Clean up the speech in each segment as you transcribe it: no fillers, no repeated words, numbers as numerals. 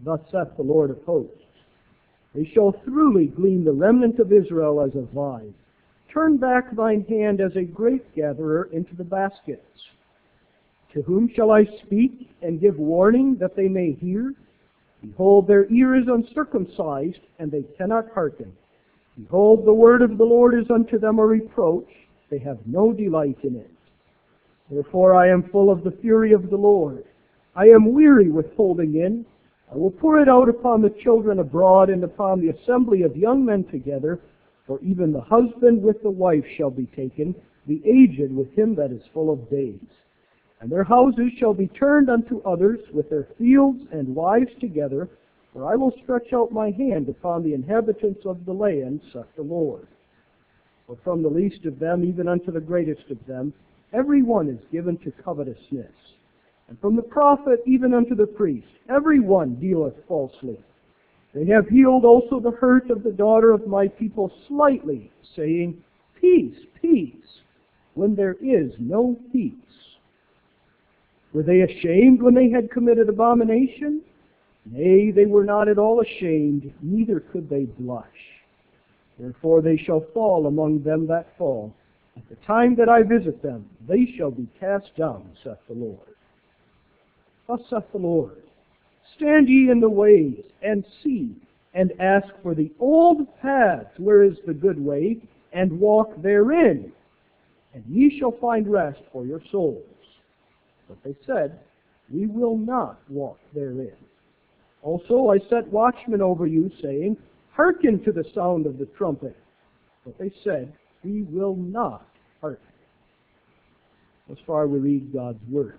Thus saith the Lord of hosts, they shall truly glean the remnant of Israel as a vine. Turn back thine hand as a grape gatherer into the baskets. To whom shall I speak and give warning that they may hear? Behold, their ear is uncircumcised, and they cannot hearken. Behold, the word of the Lord is unto them a reproach. They have no delight in it. Therefore I am full of the fury of the Lord. I am weary with holding in. I will pour it out upon the children abroad and upon the assembly of young men together, for even the husband with the wife shall be taken, the aged with him that is full of days. And their houses shall be turned unto others, with their fields and wives together, for I will stretch out my hand upon the inhabitants of the land, saith the Lord. For from the least of them even unto the greatest of them, every one is given to covetousness. And from the prophet even unto the priest, every one dealeth falsely. They have healed also the hurt of the daughter of my people slightly, saying, Peace, peace, when there is no peace. Were they ashamed when they had committed abomination? Nay, they were not at all ashamed, neither could they blush. Therefore they shall fall among them that fall. At the time that I visit them, they shall be cast down, saith the Lord. Thus saith the Lord, stand ye in the ways, and see, and ask for the old paths, where is the good way, and walk therein, and ye shall find rest for your souls. But they said, we will not walk therein. Also I set watchmen over you, saying, hearken to the sound of the trumpet. But they said, we will not hearken. Thus far we read God's Word.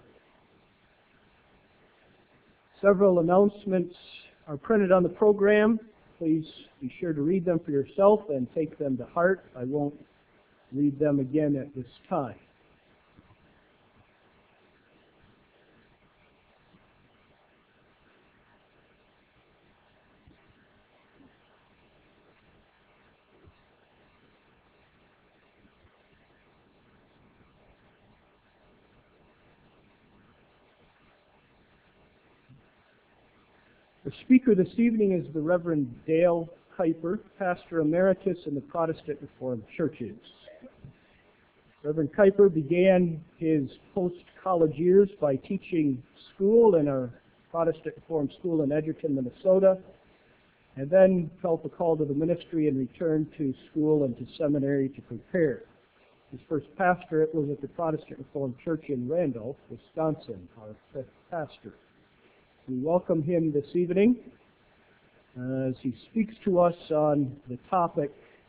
Several announcements are printed on the program. Please be sure to read them for yourself and take them to heart. I won't read them again at this time. The speaker this evening is the Reverend Dale Kuyper, Pastor Emeritus in the Protestant Reformed Churches. Reverend Kuyper began his post-college years by teaching school in our Protestant Reformed School in Edgerton, Minnesota, and then felt the call to the ministry and returned to school and to seminary to prepare. His first pastorate was at the Protestant Reformed Church in Randolph, Wisconsin, our fifth pastor. We welcome him this evening as he speaks to us on the topic,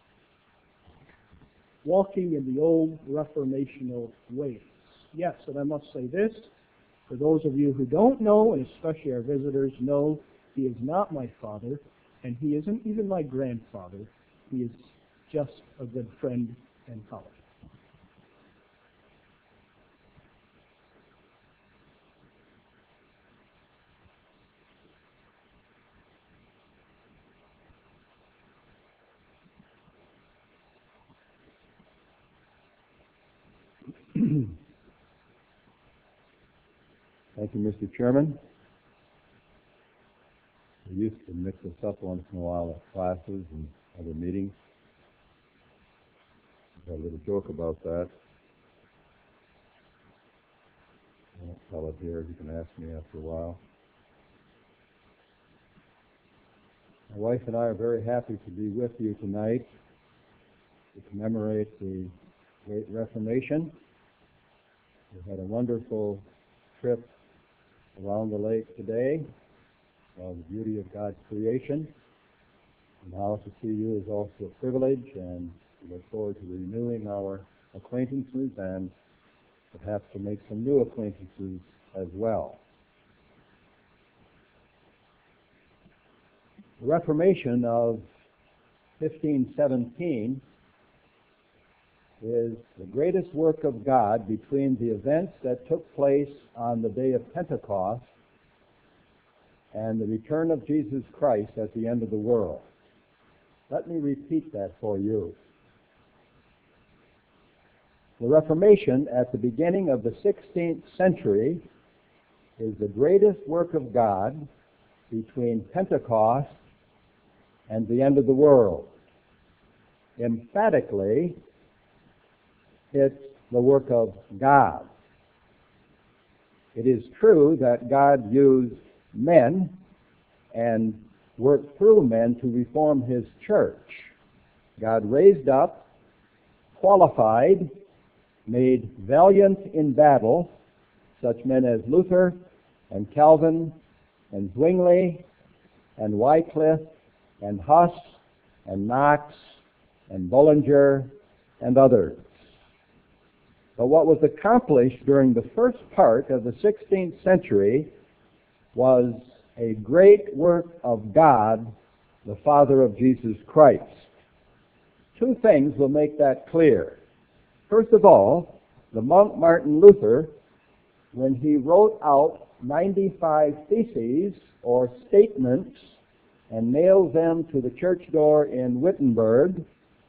walking in the old reformational ways. Yes, and I must say this, for those of you who don't know, and especially our visitors know, he is not my father, and he isn't even my grandfather. He is just a good friend and colleague. Thank you, Mr. Chairman. We used to mix us up once in a while at classes and other meetings. I got a little joke about that. I won't tell it here. You can ask me after a while. My wife and I are very happy to be with you tonight to commemorate the Great Reformation. We had a wonderful trip around the lake today, the beauty of God's creation. And now to see you is also a privilege, and we look forward to renewing our acquaintances and perhaps to make some new acquaintances as well. The Reformation of 1517 is the greatest work of God between the events that took place on the day of Pentecost and the return of Jesus Christ at the end of the world. Let me repeat that for you. The Reformation at the beginning of the 16th century is the greatest work of God between Pentecost and the end of the world. Emphatically, it's the work of God. It is true that God used men and worked through men to reform His church. God raised up, qualified, made valiant in battle such men as Luther and Calvin and Zwingli and Wycliffe and Huss and Knox and Bullinger and others. But what was accomplished during the first part of the 16th century was a great work of God, the Father of Jesus Christ. Two things will make that clear. First of all, the monk Martin Luther, when he wrote out 95 theses or statements and nailed them to the church door in Wittenberg,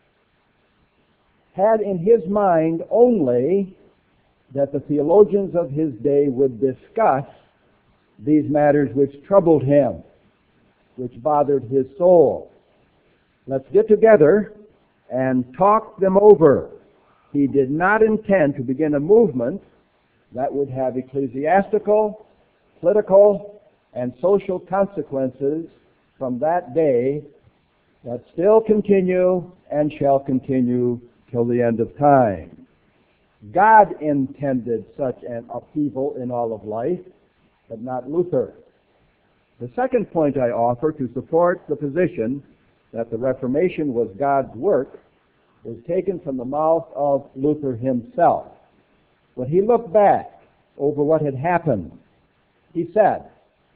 had in his mind only that the theologians of his day would discuss these matters which troubled him, which bothered his soul. Let's get together and talk them over. He did not intend to begin a movement that would have ecclesiastical, political, and social consequences from that day that still continue and shall continue till the end of time. God intended such an upheaval in all of life, but not Luther. The second point I offer to support the position that the Reformation was God's work was taken from the mouth of Luther himself. When he looked back over what had happened, he said,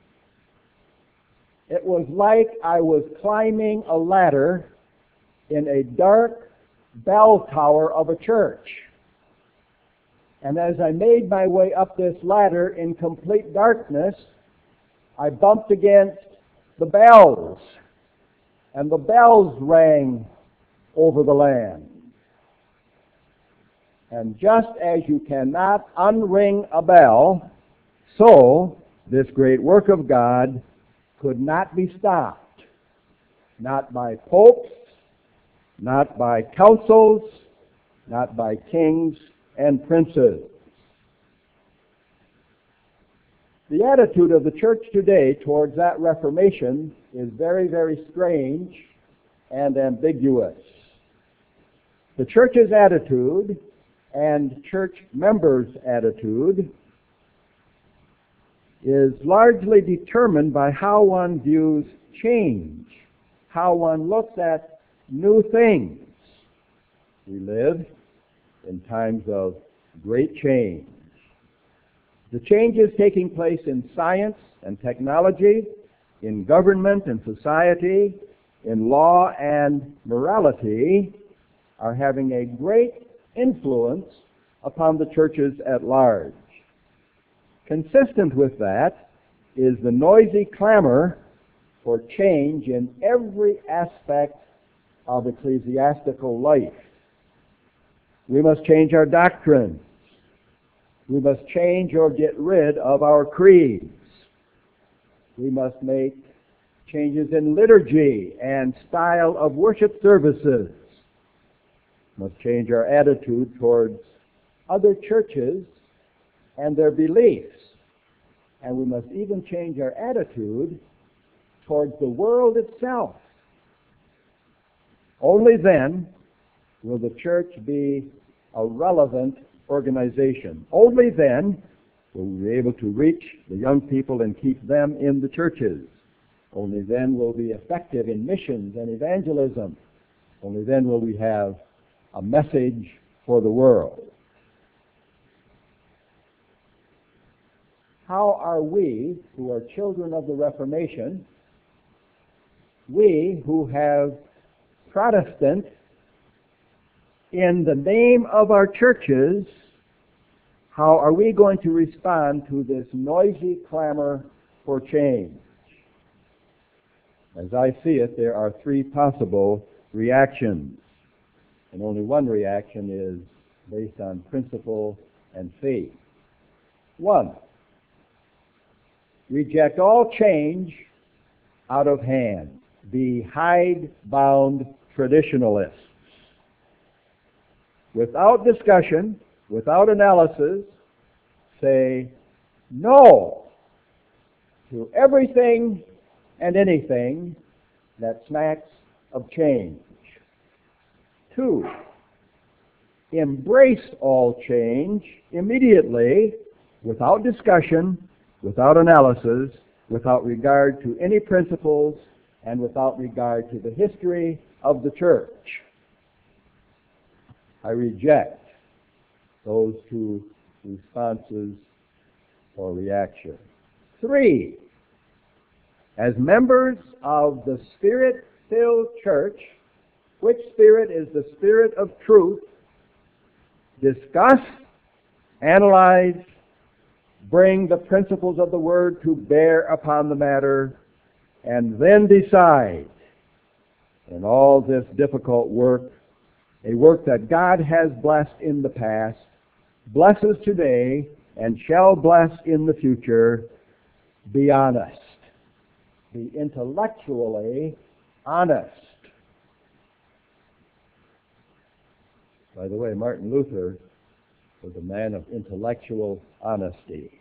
"It was like I was climbing a ladder in a dark bell tower of a church. And as I made my way up this ladder in complete darkness, I bumped against the bells, and the bells rang over the land. And just as you cannot unring a bell, so this great work of God could not be stopped, not by popes, not by councils, not by kings and princes." The attitude of the church today towards that Reformation is very, very strange and ambiguous. The church's attitude and church members' attitude is largely determined by how one views change, how one looks at new things. We live in times of great change. The changes taking place in science and technology, in government and society, in law and morality are having a great influence upon the churches at large. Consistent with that is the noisy clamor for change in every aspect of ecclesiastical life. We must change our doctrines. We must change or get rid of our creeds. We must make changes in liturgy and style of worship services. We must change our attitude towards other churches and their beliefs. And we must even change our attitude towards the world itself. Only then will the church be a relevant organization. Only then will we be able to reach the young people and keep them in the churches. Only then will we be effective in missions and evangelism. Only then will we have a message for the world. How are we, who are children of the Reformation, we who have Protestant in the name of our churches, how are we going to respond to this noisy clamor for change? As I see it, there are three possible reactions. And only one reaction is based on principle and faith. One, reject all change out of hand. Be hide-bound traditionalists. Without discussion, without analysis, say no to everything and anything that smacks of change. 2, embrace all change immediately, without discussion, without analysis, without regard to any principles, and without regard to the history of the church. I reject those 2 responses or reactions. 3, as members of the Spirit-filled church, which Spirit is the Spirit of truth, discuss, analyze, bring the principles of the Word to bear upon the matter, and then decide in all this difficult work, a work that God has blessed in the past, blesses today, and shall bless in the future. Be honest. Be intellectually honest. By the way, Martin Luther was a man of intellectual honesty.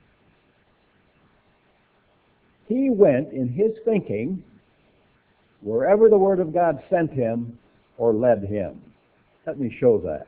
He went in his thinking wherever the Word of God sent him or led him. Let me show that.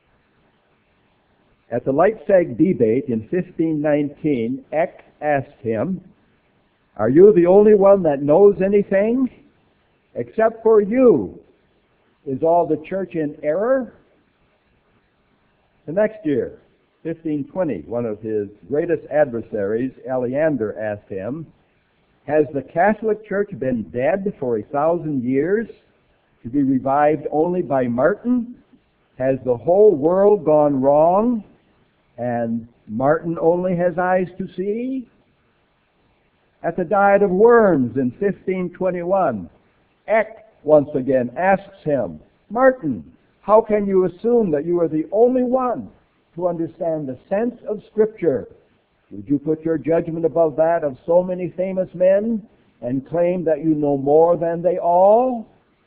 At the Leipzig debate in 1519, Eck asked him, "Are you the only one that knows anything? Except for you, is all the church in error?" The next year, 1520, one of his greatest adversaries, Aleander, asked him, "Has the Catholic Church been dead for 1,000 years, to be revived only by Martin? Has the whole world gone wrong, and Martin only has eyes to see?" At the Diet of Worms in 1521, Eck once again asks him, "Martin, how can you assume that you are the only one to understand the sense of Scripture? Would you put your judgment above that of so many famous men and claim that you know more than they all?"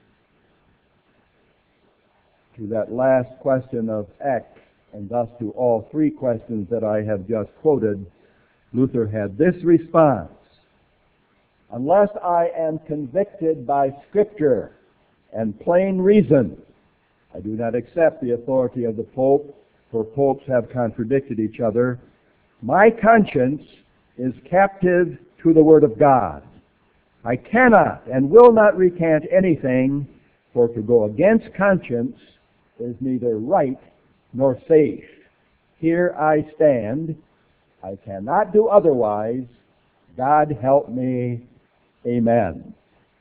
To that last question of Eck, and thus to all 3 questions that I have just quoted, Luther had this response: "Unless I am convicted by Scripture and plain reason, I do not accept the authority of the Pope, for popes have contradicted each other. My conscience is captive to the Word of God. I cannot and will not recant anything, for to go against conscience is neither right nor safe. Here I stand. I cannot do otherwise. God help me. Amen."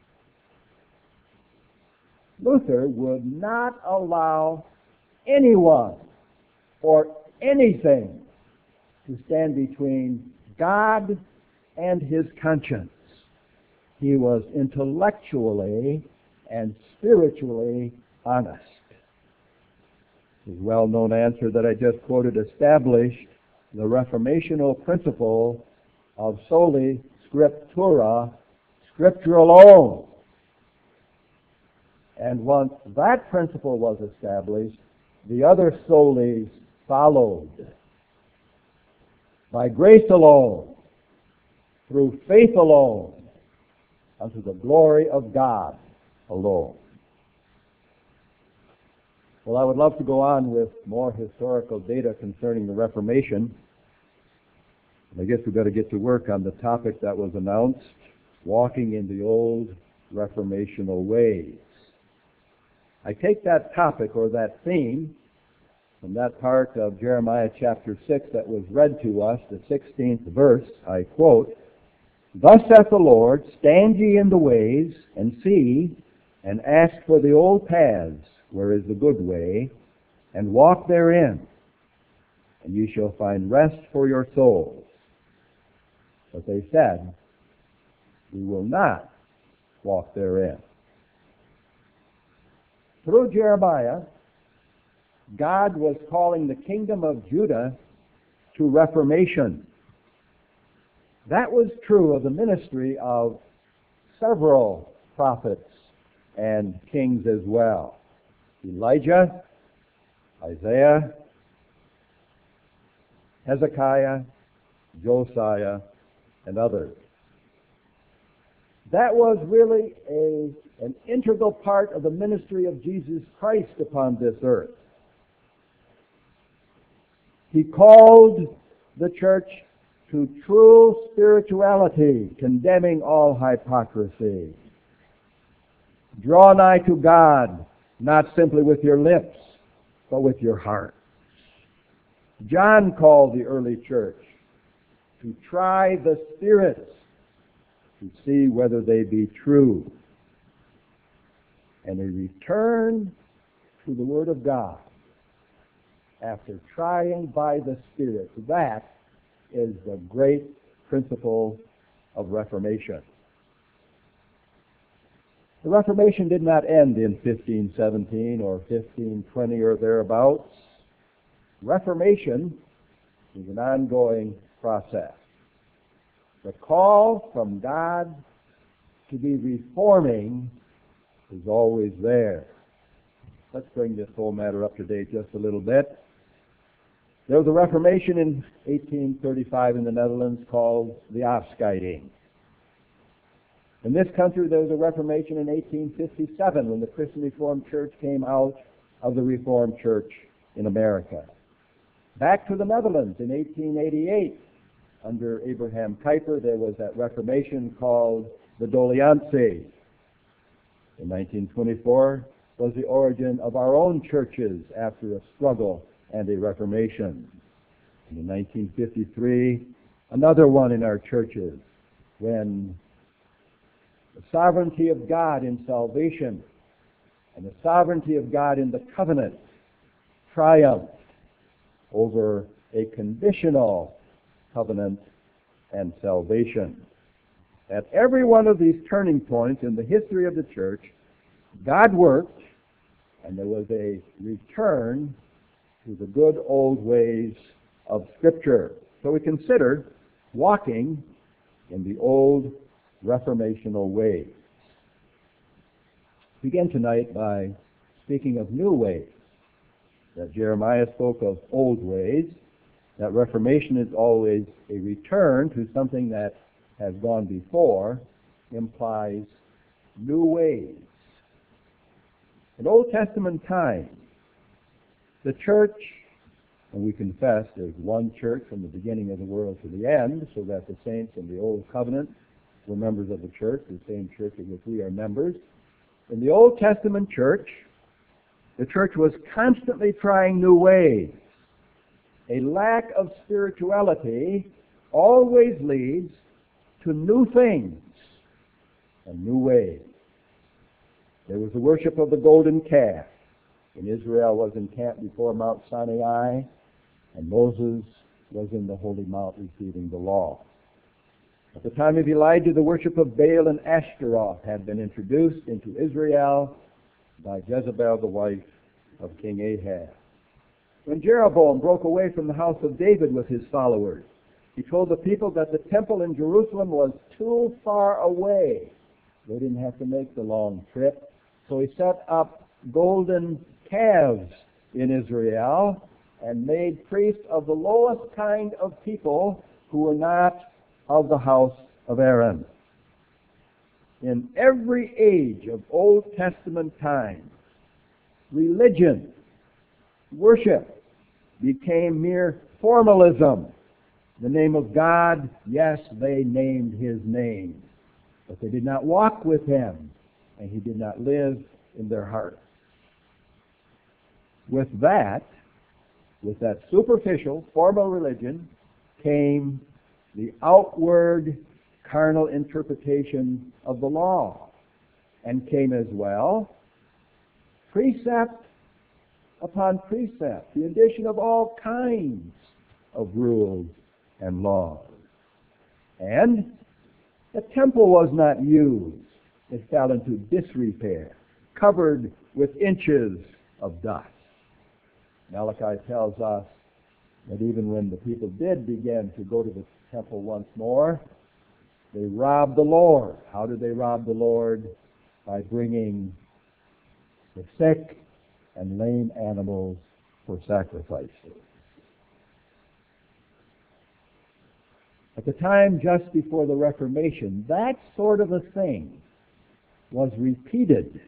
Luther would not allow anyone or anything to stand between God and his conscience. He was intellectually and spiritually honest. His well-known answer that I just quoted established the reformational principle of soli scriptura, Scripture alone. And once that principle was established, the other solis followed. By grace alone, through faith alone, unto the glory of God alone. Well, I would love to go on with more historical data concerning the Reformation. I guess we've got to get to work on the topic that was announced, walking in the old reformational ways. I take that topic or that theme from that part of Jeremiah chapter 6 that was read to us, the 16th verse. I quote, "Thus saith the Lord, stand ye in the ways, and see, and ask for the old paths, where is the good way, and walk therein, and ye shall find rest for your souls." But they said, "We will not walk therein." Through Jeremiah, God was calling the kingdom of Judah to reformation. That was true of the ministry of several prophets and kings as well. Elijah, Isaiah, Hezekiah, Josiah, and others. That was really an integral part of the ministry of Jesus Christ upon this earth. He called the church to true spirituality, condemning all hypocrisy. Draw nigh to God, not simply with your lips, but with your heart. John called the early church to try the spirits to see whether they be true. And a return to the Word of God after trying by the Spirit. That is the great principle of Reformation. The Reformation did not end in 1517 or 1520 or thereabouts. Reformation is an ongoing process. The call from God to be reforming is always there. Let's bring this whole matter up to date just a little bit. There was a Reformation in 1835 in the Netherlands called the Afscheiding. In this country, there was a Reformation in 1857 when the Christian Reformed Church came out of the Reformed Church in America. Back to the Netherlands in 1888, under Abraham Kuyper, there was that Reformation called the Doleantie. In 1924 was the origin of our own churches after a struggle and a Reformation. And in 1953, another one in our churches when the sovereignty of God in salvation and the sovereignty of God in the covenant triumphed over a conditional covenant and salvation. At every one of these turning points in the history of the church, God worked, and there was a return to the good old ways of Scripture. So we consider walking in the old reformational ways. Begin tonight by speaking of new ways. That Jeremiah spoke of old ways. That Reformation is always a return to something that has gone before, implies new ways. In Old Testament times, the church, and we confess there's one church from the beginning of the world to the end, so that the saints in the Old Covenant were members of the church, the same church of which we are members. In the Old Testament church, the church was constantly trying new ways. A lack of spirituality always leads to new things and new ways. There was the worship of the golden calf when Israel was encamped before Mount Sinai and Moses was in the Holy Mount receiving the law. At the time of Elijah, the worship of Baal and Ashtaroth had been introduced into Israel by Jezebel, the wife of King Ahab. When Jeroboam broke away from the house of David with his followers, he told the people that the temple in Jerusalem was too far away. They didn't have to make the long trip. So he set up golden calves in Israel and made priests of the lowest kind of people who were not of the house of Aaron. In every age of Old Testament times, religion, worship, became mere formalism. The name of God, yes, they named His name, but they did not walk with Him, and He did not live in their hearts. With that superficial, formal religion, came the outward carnal interpretation of the law, and came as well precept upon precept, the addition of all kinds of rules and laws. And the temple was not used. It fell into disrepair, covered with inches of dust. Malachi tells us that even when the people did begin to go to the temple once more, They robbed the Lord. How did they rob the Lord? By bringing the sick and lame animals for sacrifice. At the time just before the Reformation, that sort of a thing was repeated.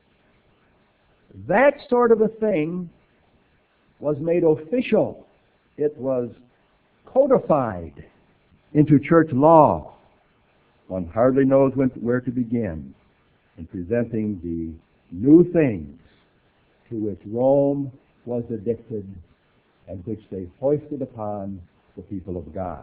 That sort of a thing was made official. It was codified into church law. One hardly knows where to begin in presenting the new things to which Rome was addicted and which they foisted upon the people of God.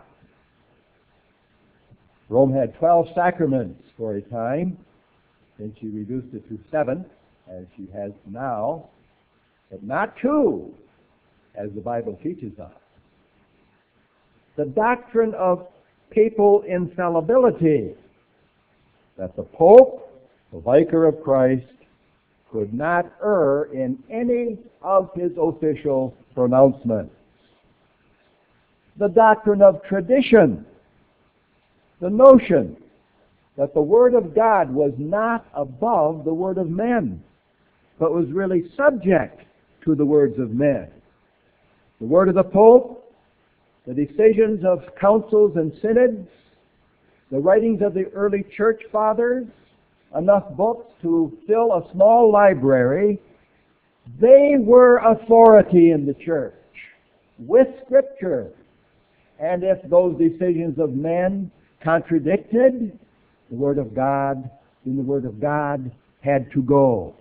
Rome had 12 sacraments for a time, then she reduced it to 7, as she has now, but not 2, as the Bible teaches us. The doctrine of papal infallibility, that the Pope, the vicar of Christ, could not err in any of his official pronouncements. The doctrine of tradition, the notion that the Word of God was not above the Word of men, but was really subject to the words of men. The Word of the Pope, the decisions of councils and synods, the writings of the early church fathers, enough books to fill a small library, they were authority in the church with Scripture. And if those decisions of men contradicted the Word of God, then the Word of God had to go.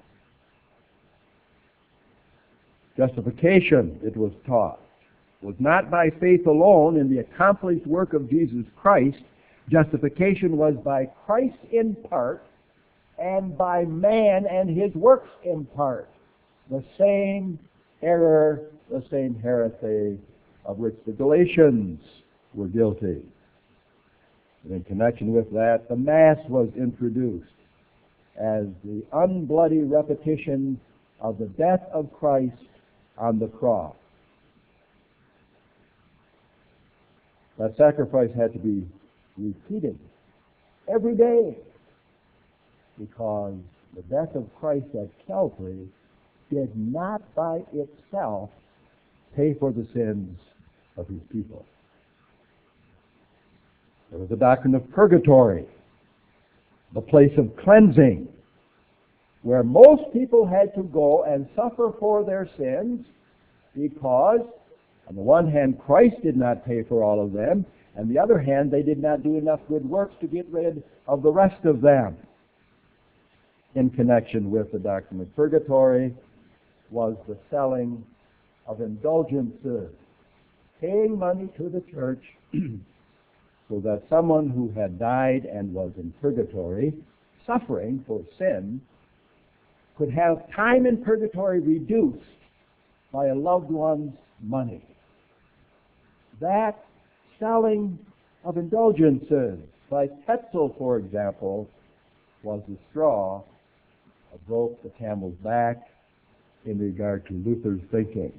Justification, it was taught, was not by faith alone in the accomplished work of Jesus Christ. Justification was by Christ in part and by man and his works in part. The same error, the same heresy of which the Galatians were guilty. And in connection with that, the Mass was introduced as the unbloody repetition of the death of Christ on the cross. That sacrifice had to be repeated every day because the death of Christ at Calvary did not by itself pay for the sins of his people. There was the doctrine of purgatory, the place of cleansing, where most people had to go and suffer for their sins because, on the one hand, Christ did not pay for all of them, and on the other hand, they did not do enough good works to get rid of the rest of them. In connection with the doctrine of purgatory was the selling of indulgences, paying money to the church so that someone who had died and was in purgatory, suffering for sin, could have time in purgatory reduced by a loved one's money. That selling of indulgences, by Tetzel, for example, was the straw that broke the camel's back in regard to Luther's thinking.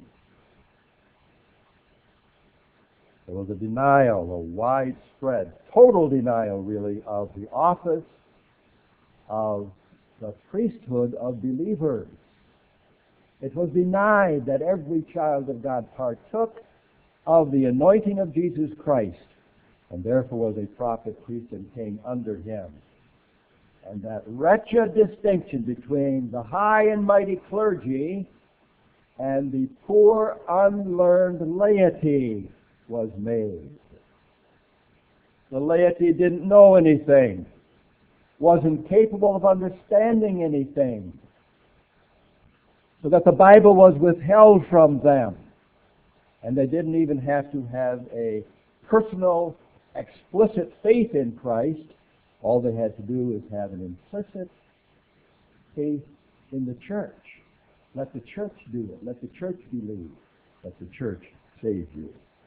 There was a denial, a widespread, total denial, really, of the office of the priesthood of believers. It was denied that every child of God partook of the anointing of Jesus Christ, and therefore was a prophet, priest, and king under him. And that wretched distinction between the high and mighty clergy and the poor, unlearned laity was made. The laity didn't know anything, wasn't capable of understanding anything, so that the Bible was withheld from them. And they didn't even have to have a personal, explicit faith in Christ. All they had to do is have an implicit faith in the church. Let the church do it. Let the church believe. Let the church save you.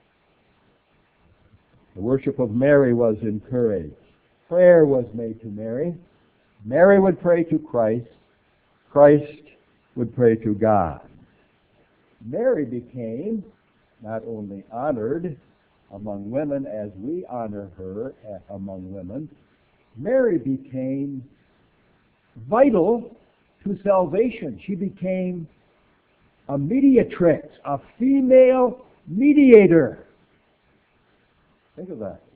The worship of Mary was encouraged. Prayer was made to Mary. Mary would pray to Christ. Christ would pray to God. Mary became not only honored among women as we honor her among women, Mary became vital to salvation. She became a mediatrix, a female mediator. Think of that.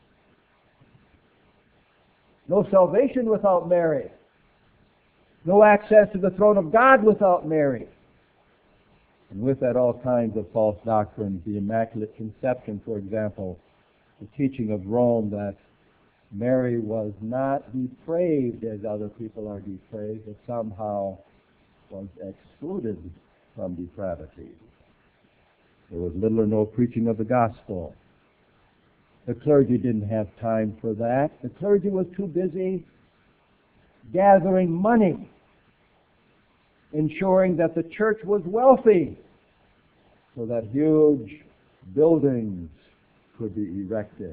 No salvation without Mary. No access to the throne of God without Mary. And with that, all kinds of false doctrines. The Immaculate Conception, for example, the teaching of Rome that Mary was not depraved as other people are depraved, but somehow was excluded from depravity. There was little or no preaching of the gospel. The clergy didn't have time for that. The clergy was too busy gathering money, ensuring that the church was wealthy so that huge buildings could be erected.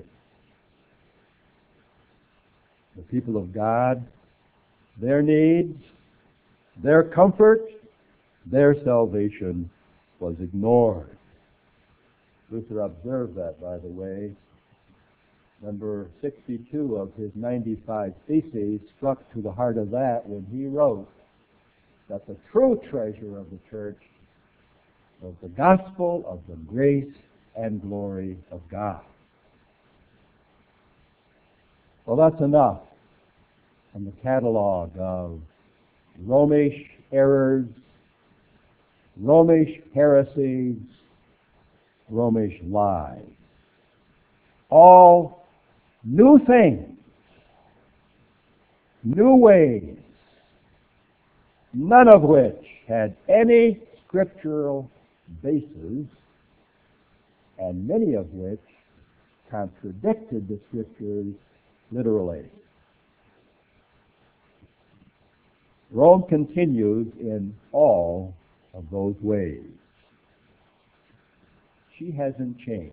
The people of God, their needs, their comfort, their salvation was ignored. Luther observed that, by the way. Number 62 of his 95 Theses struck to the heart of that when he wrote that the true treasure of the church was the gospel of the grace and glory of God. Well, that's enough from the catalog of Romish errors, Romish heresies, Romish lies. All new things, new ways, none of which had any scriptural basis, and many of which contradicted the scriptures literally. Rome continues in all of those ways. She hasn't changed.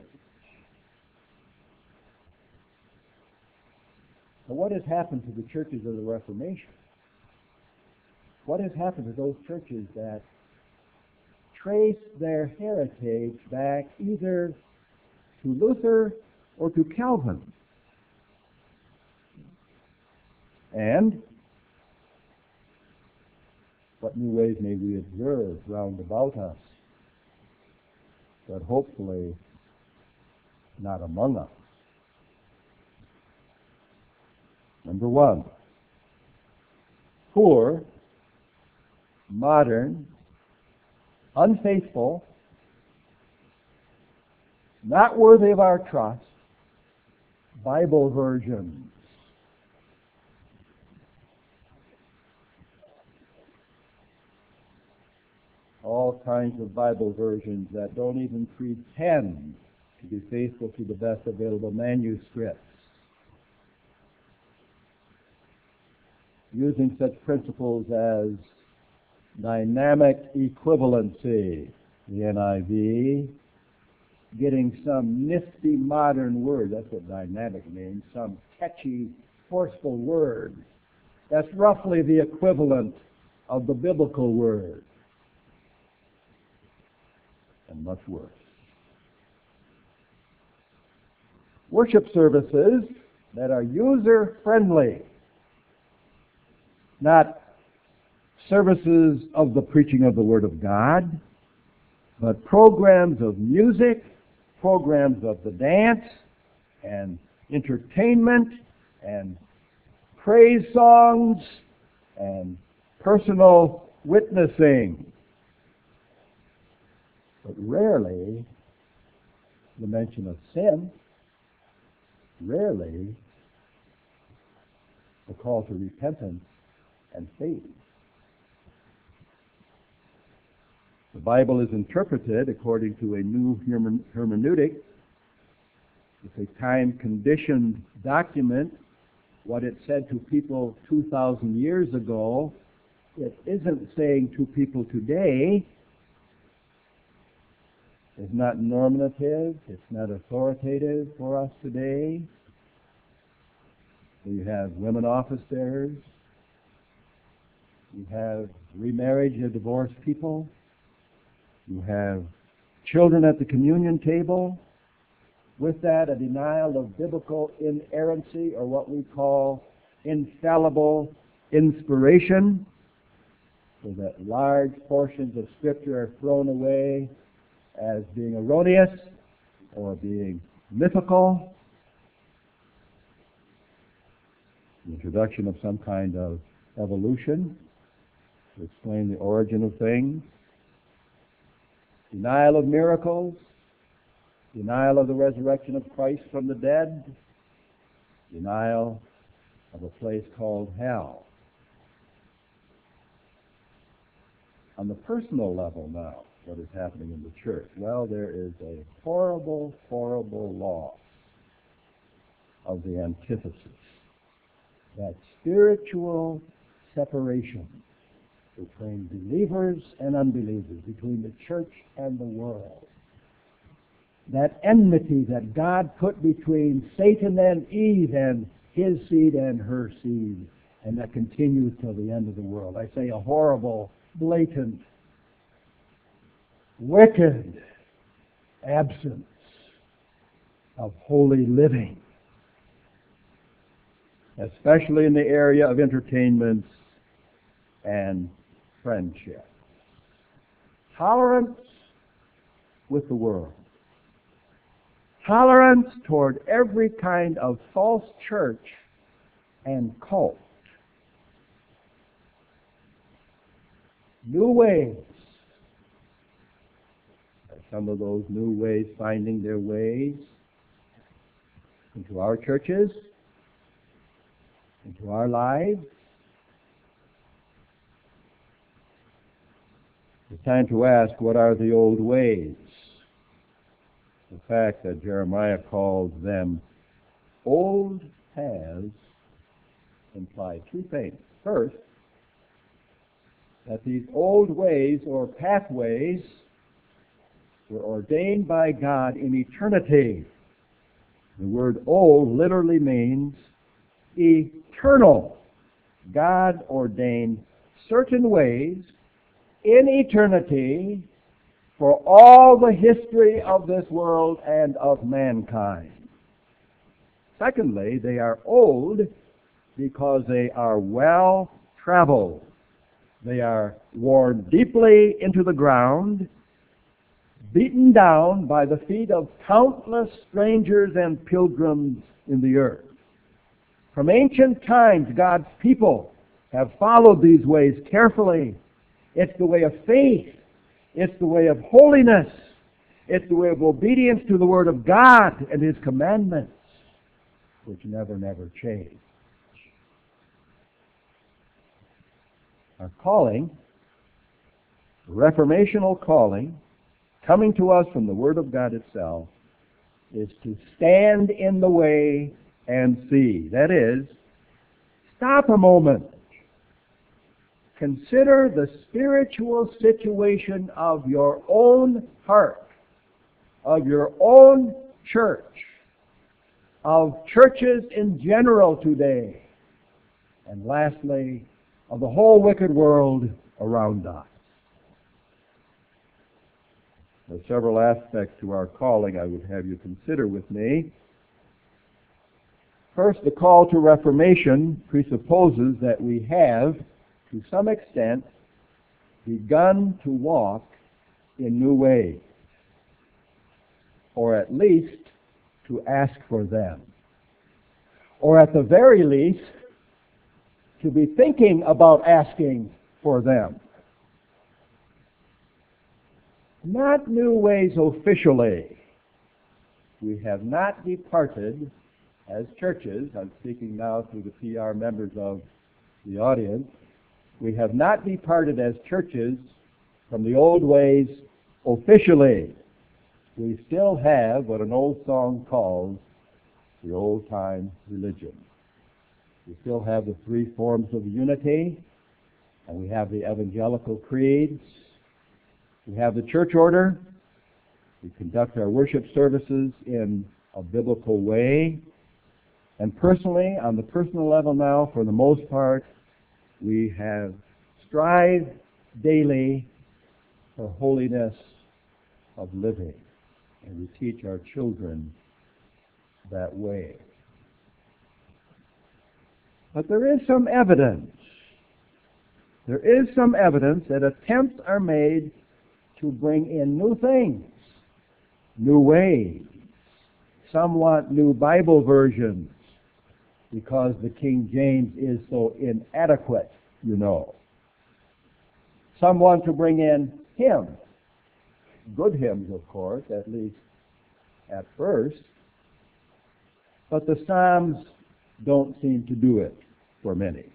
But what has happened to the churches of the Reformation? What has happened to those churches that trace their heritage back either to Luther or to Calvin? And what new ways may we observe round about us, but hopefully not among us? Number one, poor, modern, unfaithful, not worthy of our trust, Bible versions. All kinds of Bible versions that don't even pretend to be faithful to the best available manuscripts, using such principles as dynamic equivalency, the NIV, getting some nifty modern word, that's what dynamic means, some catchy, forceful word. That's roughly the equivalent of the biblical word. And much worse. Worship services that are user-friendly, not services of the preaching of the Word of God, but programs of music, programs of the dance, and entertainment, and praise songs, and personal witnessing. But rarely the mention of sin, rarely the call to repentance and faith. The Bible is interpreted according to a new hermeneutic. It's a time-conditioned document. What it said to people 2,000 years ago, it isn't saying to people today. It's not normative. It's not authoritative for us today. You have women officers. You have remarriage of divorced people. You have children at the communion table. With that, a denial of biblical inerrancy, or what we call infallible inspiration, so that large portions of Scripture are thrown away as being erroneous or being mythical. The introduction of some kind of evolution to explain the origin of things. Denial of miracles. Denial of the resurrection of Christ from the dead. Denial of a place called hell. On the personal level now, what is happening in the church? Well, there is a horrible, horrible law of the antithesis. That spiritual separation between believers and unbelievers, between the church and the world. That enmity that God put between Satan and Eve and his seed and her seed, and that continues till the end of the world. I say a horrible, blatant, wicked absence of holy living, especially in the area of entertainments and friendship. Tolerance with the world. Tolerance toward every kind of false church and cult. New ways. Some of those new ways finding their ways into our churches, into our lives. It's time to ask, what are the old ways? The fact that Jeremiah calls them old paths implies two things. First, that these old ways or pathways were ordained by God in eternity. The word old literally means eternal. God ordained certain ways in eternity for all the history of this world and of mankind. Secondly, they are old because they are well traveled. They are worn deeply into the ground, beaten down by the feet of countless strangers and pilgrims in the earth. From ancient times, God's people have followed these ways carefully. It's the way of faith. It's the way of holiness. It's the way of obedience to the Word of God and His commandments, which never, never change. Our calling, the reformational calling, coming to us from the Word of God itself, is to stand in the way and see. That is, stop a moment. Consider the spiritual situation of your own heart, of your own church, of churches in general today, and lastly, of the whole wicked world around us. There are several aspects to our calling I would have you consider with me. First, the call to reformation presupposes that we have, to some extent, begun to walk in new ways, or at least to ask for them, or at the very least, to be thinking about asking for them. Not new ways officially. We have not departed as churches. I'm speaking now to the PR members of the audience. We have not departed as churches from the old ways officially. We still have what an old song calls the old-time religion. We still have the three forms of unity, and we have the evangelical creeds. We have the church order. We conduct our worship services in a biblical way. And personally, on the personal level now, for the most part, we have strived daily for holiness of living. And we teach our children that way. But there is some evidence. There is some evidence that attempts are made to bring in new things, new ways. Some want new Bible versions because the King James is so inadequate, you know. Some want to bring in hymns, good hymns, of course, at least at first, but the Psalms don't seem to do it for many.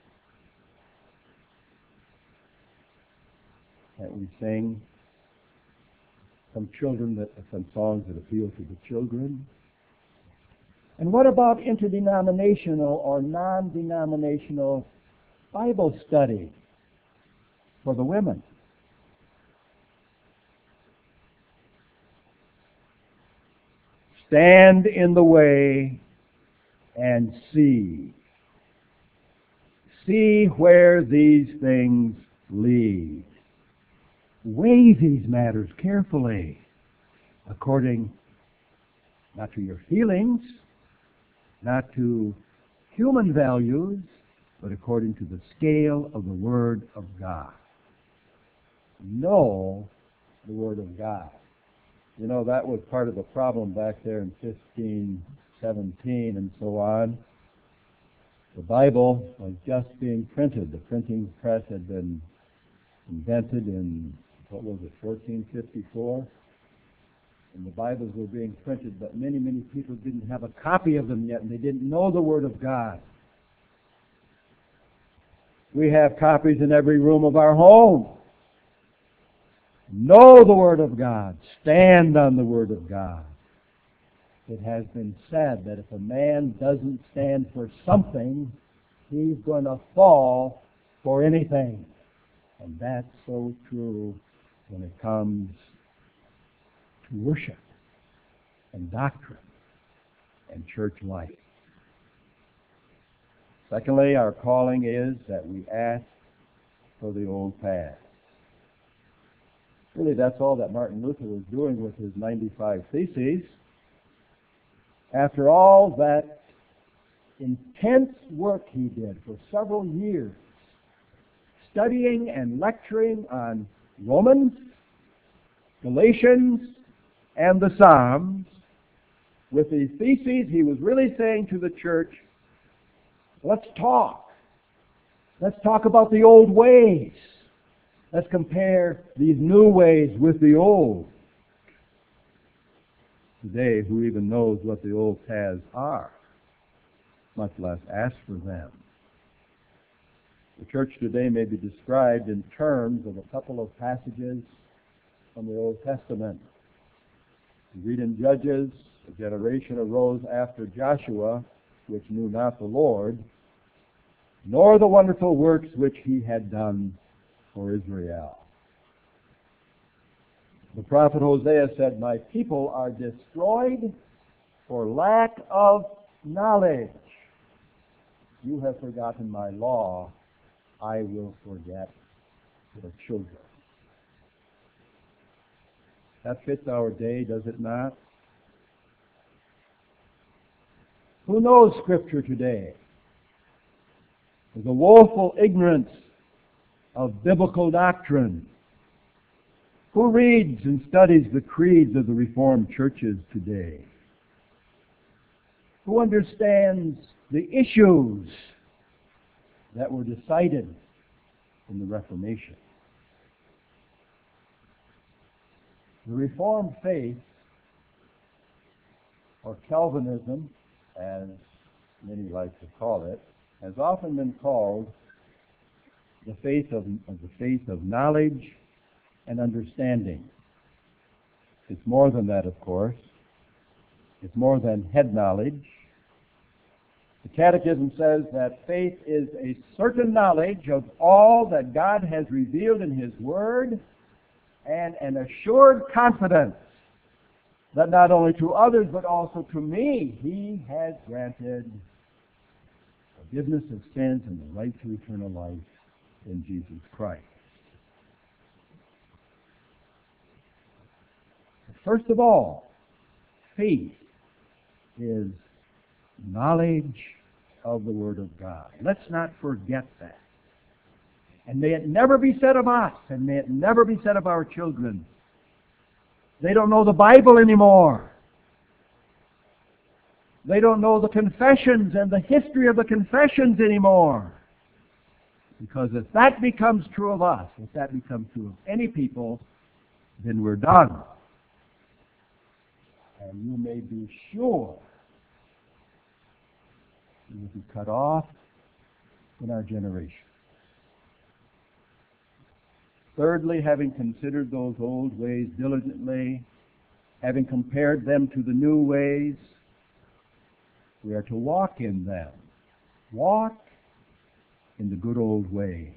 Can't we sing some songs that appeal to the children? And what about interdenominational or non-denominational Bible study for the women? Stand in the way and see. See where these things lead. Weigh these matters carefully, according not to your feelings, not to human values, but according to the scale of the Word of God. Know the Word of God. You know, that was part of the problem back there in 1517 and so on. The Bible was just being printed. The printing press had been invented in, 1454? And the Bibles were being printed, but many, many people didn't have a copy of them yet, and they didn't know the Word of God. We have copies in every room of our home. Know the Word of God. Stand on the Word of God. It has been said that if a man doesn't stand for something, he's going to fall for anything. And that's so true when it comes to worship and doctrine and church life. Secondly, our calling is that we ask for the old paths. Really, that's all that Martin Luther was doing with his 95 Theses. After all that intense work he did for several years, studying and lecturing on Romans, Galatians, and the Psalms, with these theses, he was really saying to the church, let's talk. Let's talk about the old ways. Let's compare these new ways with the old. Today, who even knows what the old paths are, much less ask for them? The church today may be described in terms of a couple of passages from the Old Testament. We read in Judges, a generation arose after Joshua, which knew not the Lord, nor the wonderful works which he had done for Israel. The prophet Hosea said, my people are destroyed for lack of knowledge. You have forgotten my law. I will forget your children. That fits our day, does it not? Who knows Scripture today? There's a woeful ignorance of biblical doctrine. Who reads and studies the creeds of the Reformed churches today? Who understands the issues that were decided in the Reformation? The Reformed faith, or Calvinism, as many like to call it, has often been called the faith of knowledge and understanding. It's more than that, of course. It's more than head knowledge. The Catechism says that faith is a certain knowledge of all that God has revealed in His Word, and an assured confidence that not only to others but also to me He has granted forgiveness of sins and the right to eternal life in Jesus Christ. First of all, faith is knowledge of the Word of God. Let's not forget that. And may it never be said of us, and may it never be said of our children, they don't know the Bible anymore. They don't know the confessions and the history of the confessions anymore. Because if that becomes true of us, if that becomes true of any people, then we're done. And you may be sure we will be cut off in our generation. Thirdly, having considered those old ways diligently, having compared them to the new ways, we are to walk in them. Walk in the good old ways.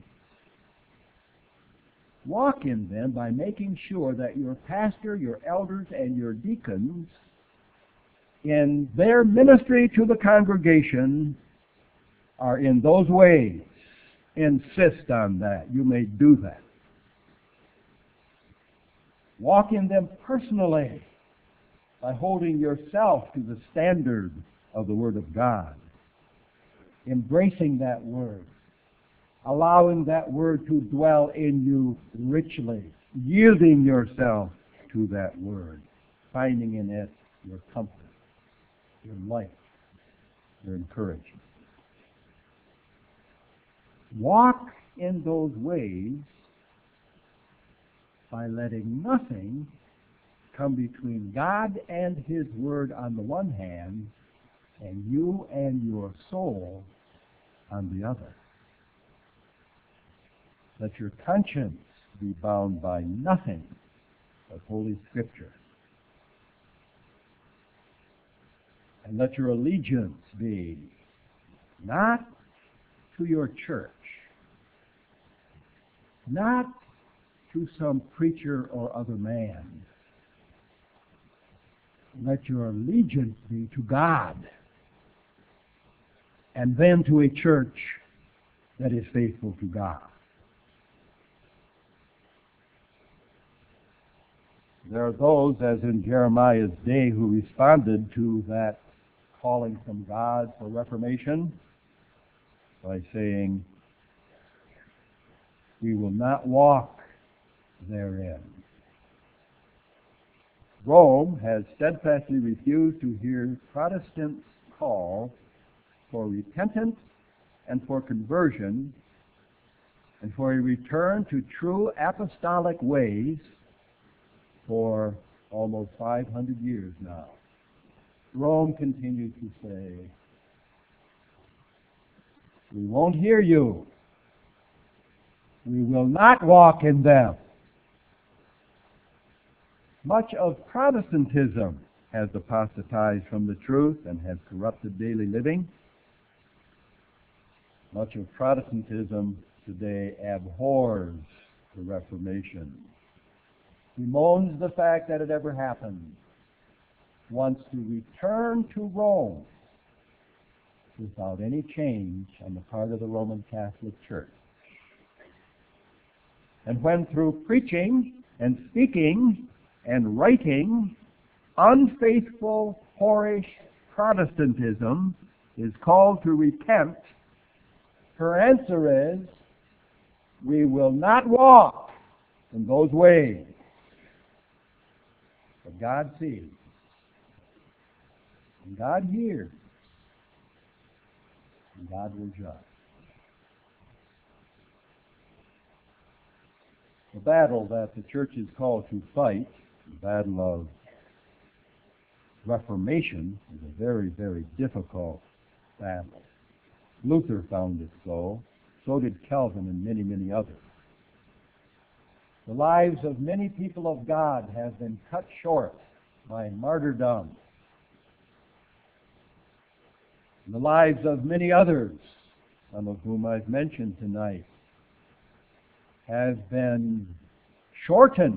Walk in them by making sure that your pastor, your elders, and your deacons, in their ministry to the congregation, are in those ways. Insist on that. You may do that. Walk in them personally by holding yourself to the standard of the Word of God, embracing that Word, allowing that Word to dwell in you richly, yielding yourself to that Word, finding in it your comfort, your life, your encouragement. Walk in those ways by letting nothing come between God and His Word on the one hand, and you and your soul on the other. Let your conscience be bound by nothing but Holy Scripture. And let your allegiance be not to your church, not to some preacher or other man. Let your allegiance be to God, and then to a church that is faithful to God. There are those, as in Jeremiah's day, who responded to that calling from God for reformation by saying, we will not walk therein. Rome has steadfastly refused to hear Protestants' call for repentance and for conversion and for a return to true apostolic ways for almost 500 years now. Rome continues to say, we won't hear you. We will not walk in them. Much of Protestantism has apostatized from the truth and has corrupted daily living. Much of Protestantism today abhors the Reformation, bemoans the fact that it ever happened, wants to return to Rome without any change on the part of the Roman Catholic Church. And when through preaching and speaking and writing, unfaithful, whorish Protestantism is called to repent, her answer is, we will not walk in those ways. But God sees, and God hears, and God will judge. The battle that the church is called to fight, the battle of Reformation, is a very, very difficult battle. Luther found it so. So did Calvin and many, many others. The lives of many people of God have been cut short by martyrdom. The lives of many others, some of whom I've mentioned tonight, have been shortened,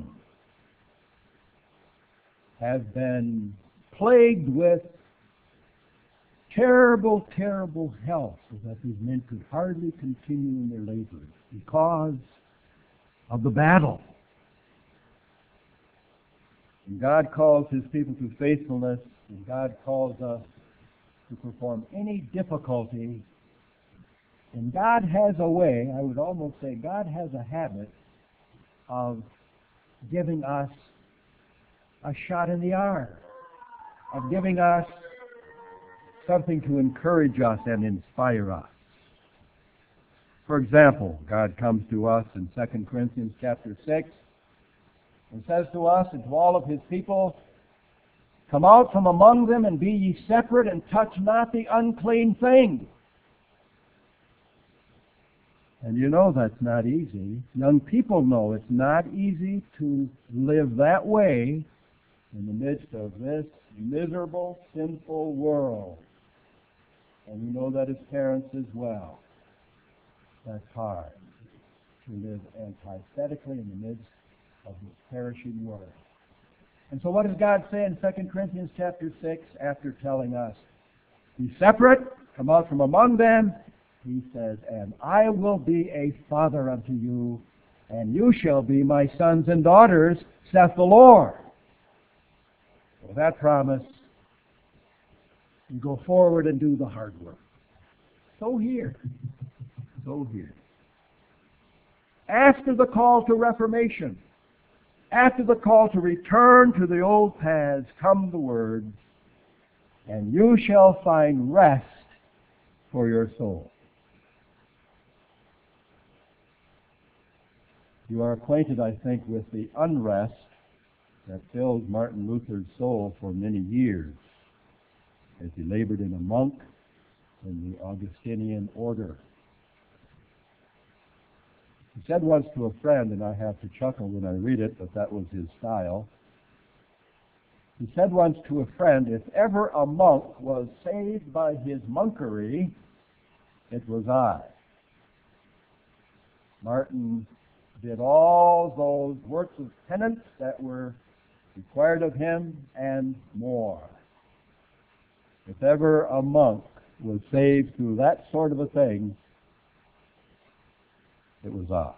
have been plagued with terrible, terrible health, so that these men could hardly continue in their labors because of the battle. And God calls His people to faithfulness, and God calls us to perform any difficulty. And God has a way, I would almost say God has a habit of giving us a shot in the arm, of giving us something to encourage us and inspire us. For example, God comes to us in 2 Corinthians chapter 6 and says to us and to all of His people, "Come out from among them and be ye separate, and touch not the unclean thing." And you know that's not easy. Young people know it's not easy to live that way in the midst of this miserable, sinful world. And we know that as parents as well. That's hard to live antithetically in the midst of this perishing world. And so what does God say in 2 Corinthians chapter 6 after telling us, "Be separate, come out from among them"? He says, "And I will be a father unto you, and you shall be my sons and daughters, saith the Lord." With that promise, you go forward and do the hard work. So here. After the call to reformation, after the call to return to the old paths, come the words, "And you shall find rest for your soul." You are acquainted, I think, with the unrest that filled Martin Luther's soul for many years as he labored in a monk in the Augustinian order. He said once to a friend, and I have to chuckle when I read it, but that was his style. He said once to a friend, if ever a monk was saved by his monkery, it was I. Martin did all those works of penance that were required of him and more. If ever a monk was saved through that sort of a thing, it was I.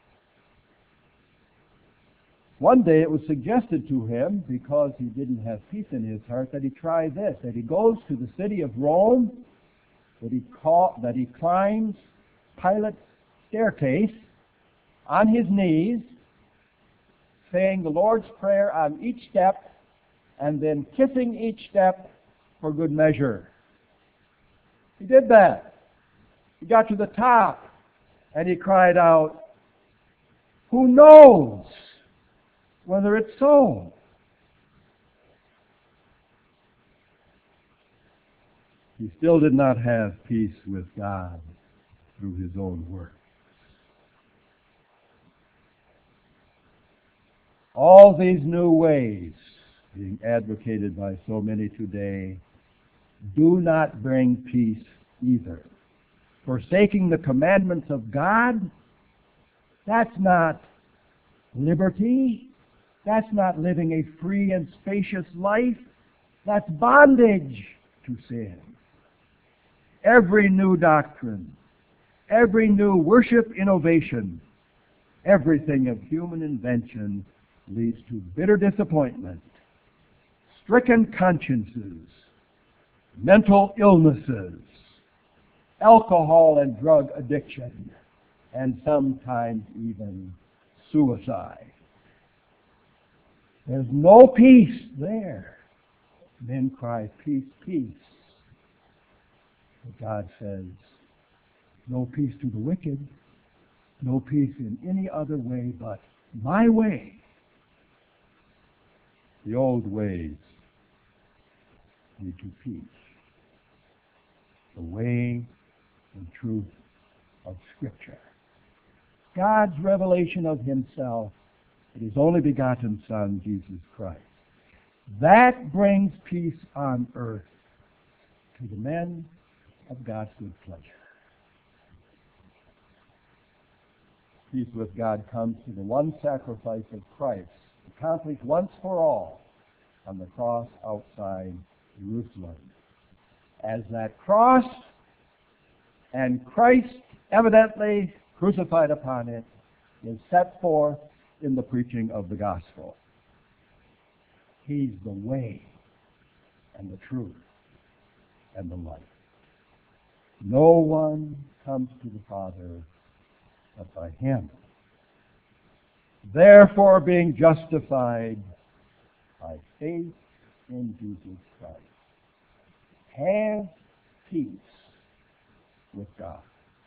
One day it was suggested to him, because he didn't have peace in his heart, that he try this, that he goes to the city of Rome, that he climbs Pilate's staircase on his knees, saying the Lord's Prayer on each step, and then kissing each step for good measure. He did that. He got to the top, and he cried out, "Who knows whether it's so?" He still did not have peace with God through his own work. All these new ways being advocated by so many today do not bring peace either. Forsaking the commandments of God, that's not liberty. That's not living a free and spacious life. That's bondage to sin. Every new doctrine, every new worship innovation, everything of human invention leads to bitter disappointment, stricken consciences, mental illnesses, alcohol and drug addiction, and sometimes even suicide. There's no peace there. Men cry, "Peace, peace." But God says, no peace to the wicked, no peace in any other way but my way. The old ways lead to peace. The way and truth of Scripture. God's revelation of Himself in His only begotten Son, Jesus Christ. That brings peace on earth to the men of God's good pleasure. Peace with God comes through the one sacrifice of Christ, accomplished once for all on the cross outside Jerusalem. As that cross and Christ evidently crucified upon it is set forth in the preaching of the gospel. He's the way and the truth and the life. No one comes to the Father but by him. Therefore, being justified by faith in Jesus Christ, have peace with God.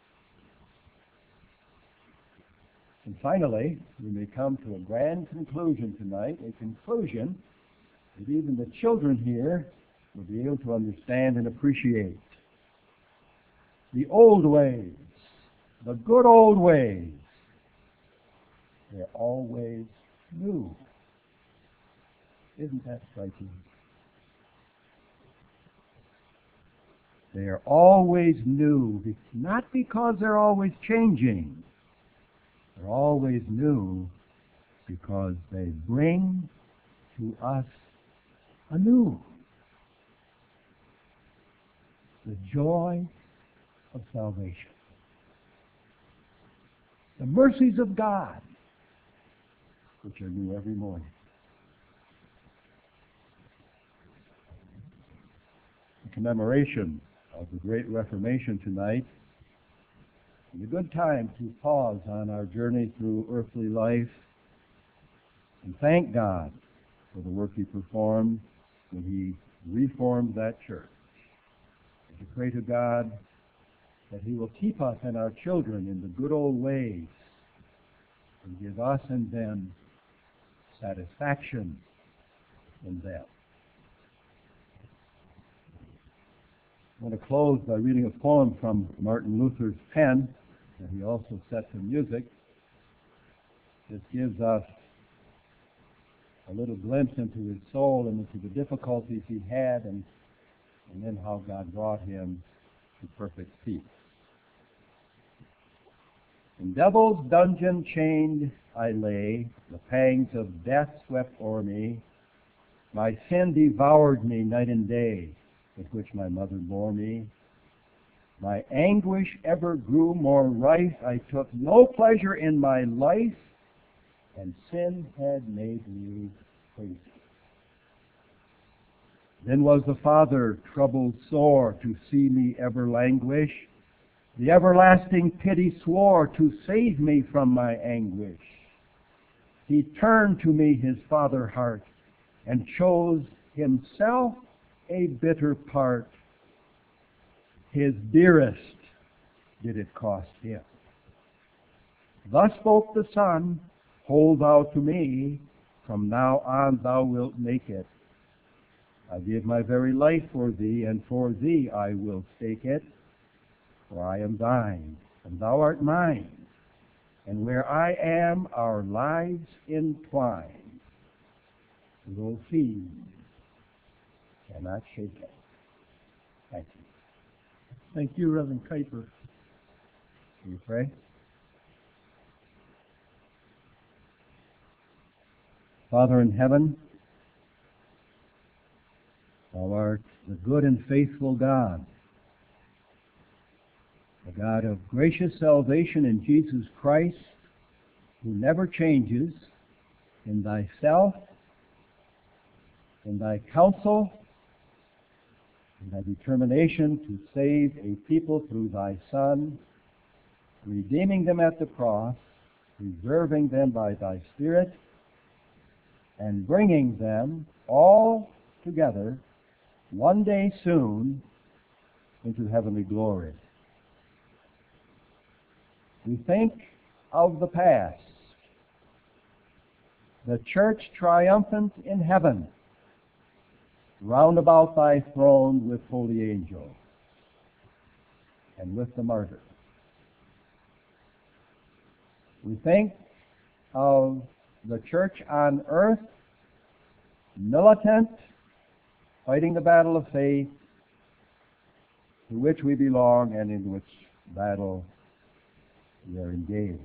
And finally, we may come to a grand conclusion tonight, a conclusion that even the children here will be able to understand and appreciate. The old ways, the good old ways, they're always new. Isn't that striking? They are always new, not because they're always changing. They're always new because they bring to us anew the joy of salvation, the mercies of God, which are new every morning. The commemoration of the Great Reformation tonight is a good time to pause on our journey through earthly life and thank God for the work He performed when He reformed that church. And to pray to God that He will keep us and our children in the good old ways and give us and them satisfaction in them. I want to close by reading a poem from Martin Luther's pen that he also set to music. This gives us a little glimpse into his soul and into the difficulties he had and then how God brought him to perfect peace. In devil's dungeon chained I lay, the pangs of death swept o'er me. My sin devoured me night and day, with which my mother bore me. My anguish ever grew more rife, I took no pleasure in my life, and sin had made me crazy. Then was the Father troubled sore to see me ever languish. The everlasting pity swore to save me from my anguish. He turned to me his father heart and chose himself a bitter part. His dearest did it cost him. Thus spoke the Son, hold thou to me, from now on thou wilt make it. I give my very life for thee, and for thee I will stake it. For I am thine, and thou art mine, and where I am, our lives entwine. Though feed cannot shake it. Thank you. Thank you, Reverend Kuiper. Will you pray? Father in heaven, thou art the good and faithful God, the God of gracious salvation in Jesus Christ, who never changes, in thyself, in thy counsel, in thy determination to save a people through thy Son, redeeming them at the cross, preserving them by thy Spirit, and bringing them all together one day soon into heavenly glory. We think of the past, the church triumphant in heaven, round about thy throne with holy angels and with the martyrs. We think of the church on earth, militant, fighting the battle of faith, to which we belong and in which battle we are engaged.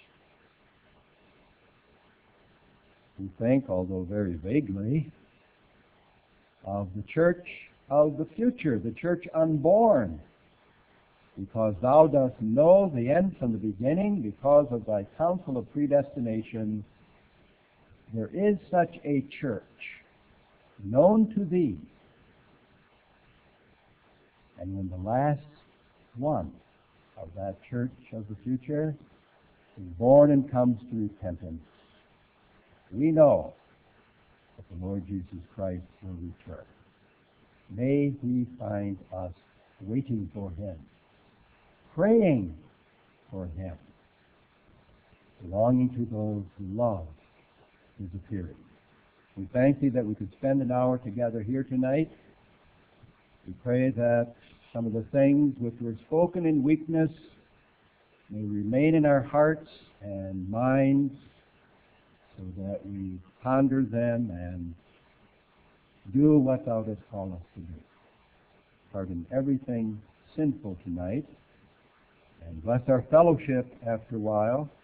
We think, although very vaguely, of the church of the future, the church unborn, because thou dost know the end from the beginning, because of thy counsel of predestination, there is such a church known to thee, And when the last one of that church of the future is born and comes to repentance, we know that the Lord Jesus Christ will return. May He find us waiting for Him, praying for Him, belonging to those who love His appearing. We thank Thee that we could spend an hour together here tonight. We pray that some of the things which were spoken in weakness may remain in our hearts and minds, so that we ponder them and do what Thou dost call us to do. Pardon everything sinful tonight, and bless our fellowship after a while,